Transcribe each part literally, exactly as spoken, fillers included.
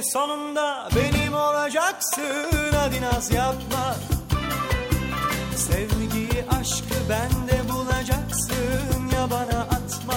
sonunda benim olacaksın. Hadi naz yapma. Sevgiyi, aşkı bende bulacaksın. Ya bana atma.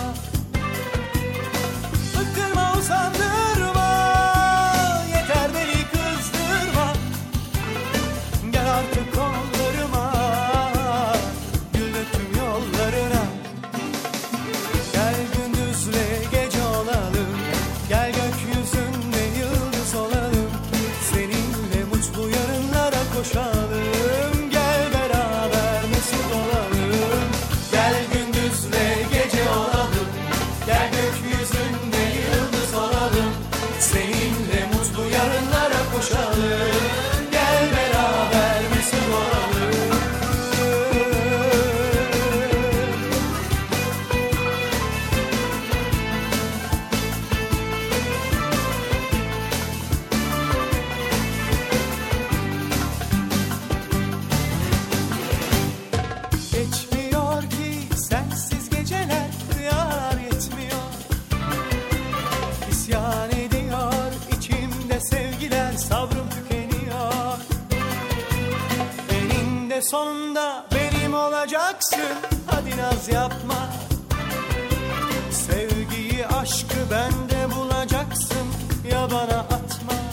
Bıktırma, usandırma. Yeter beni kızdırma. Gel artık kollarıma. Gül döktüm yollarına. Gel gündüzle gece olalım. Gel gökyüzünde yıldız olalım. Seninle mutlu yarınlara koşalım. Gel beraber mesut olalım. Gel gündüzle gece olalım. Gel gökyüzünde yıldız olalım. Seninle mutlu yarınlara koşalım. Gel beraber mesut olalım. Geçmiyor ki sensiz geceler, rüyalar yetmiyor. İsyan ediyor içimde sevgiler, sabrım tükeniyor. Eninde sonunda benim olacaksın. Hadi naz yapma. Sevgiyi, aşkı bende bulacaksın. Ya bana atma.